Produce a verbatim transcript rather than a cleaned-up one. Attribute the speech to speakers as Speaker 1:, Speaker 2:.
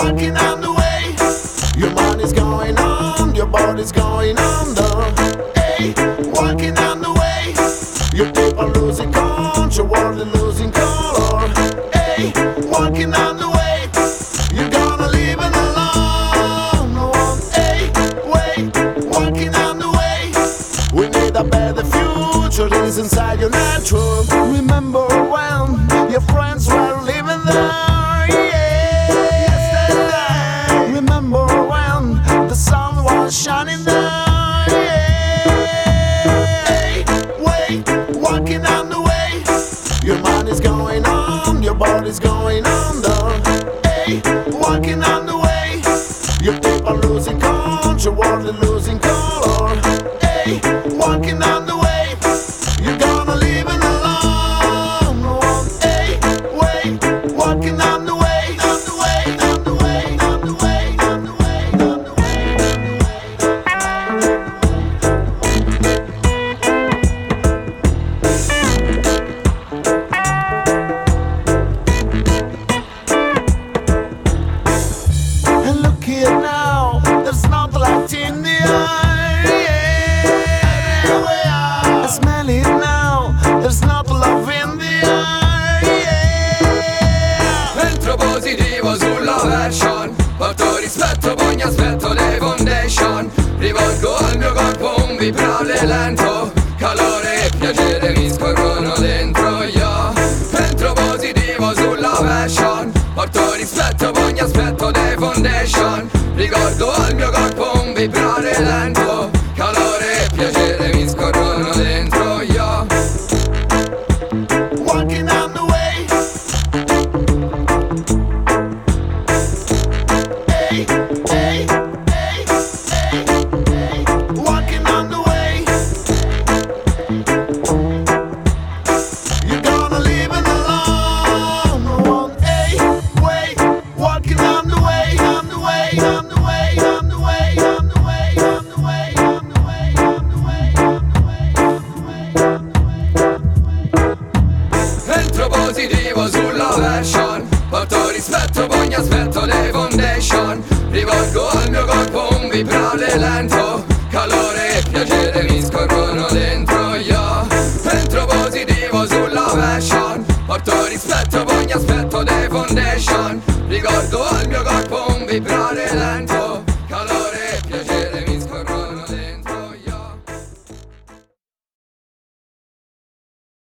Speaker 1: walking on the way. Your mind is going on, your body's going under. Hey, walking on the way. Your people losing count, your world is losing color. Hey, walking on the way. You're gonna leave it alone. Oh, hey, wait, walking on the way. We need a better future, is inside your natural. Remember when your friends were living there? Remember when the sun was shining down? Hey, wait, walking on the way. Your mind is going on, your body's going under. Hey, walking on the way. Your people losing count, your world is losing color. Hey, walking on the way. You're gonna leave it alone. Hey, wait, walking on the way. In the air, I smell it now. There's not love in the air.
Speaker 2: Entro positivo sulla version, porto rispetto, poi mi aspetto le foundation. Rivolgo al mio corpo un vibrare lento, calore e piacere mi scorrono dentro io. Entro positivo sulla version, porto rispetto, poi mi aspetto le foundation. Ricordo al mio corpo un vibrare lento, calore e piacere mi scorrono dentro io.
Speaker 1: Walking on the way. Hey, hey, hey, hey, hey. Walking on the way. You're gonna leave it alone. Hey, wait, walking on the way, on the way, on the way, on the way, on the way, on the way, on the way, on the way, on the way, on the way, on the way.
Speaker 2: Entro positivo sulla version, porto rispetto, poi mi aspetto le foundation. Rivolgo al mio corpo un vibrare lento, calore e piacere mi scorrono dentro io. Entro positivo sulla version, porto rispetto, poi mi aspetto le foundation. Ricordo al mio corpo un vibrare lento.